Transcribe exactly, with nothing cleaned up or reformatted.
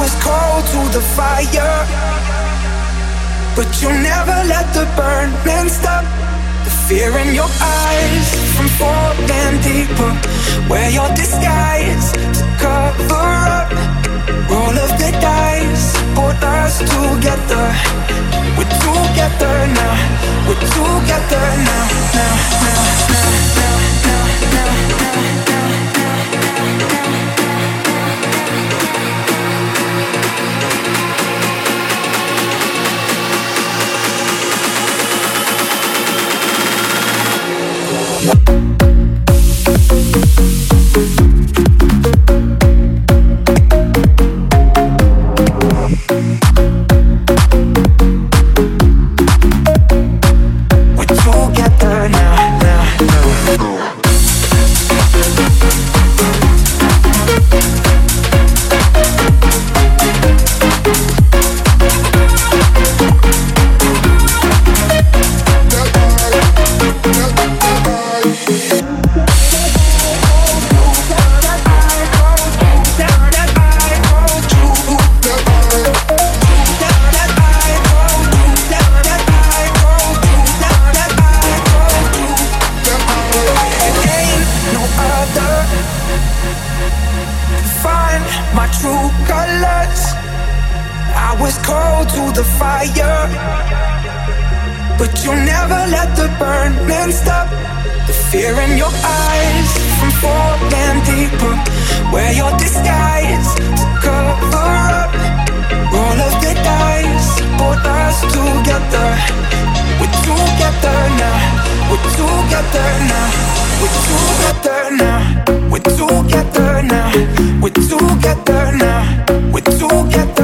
was cold to the fire, but you never let the burning stop. The fear in your eyes from falling deeper, wear your disguise to cover up. Roll of the dice, put us together. We're together now, we're together now, now, now, now, now, now, now, now, now, we're together now, we're together now, we're together.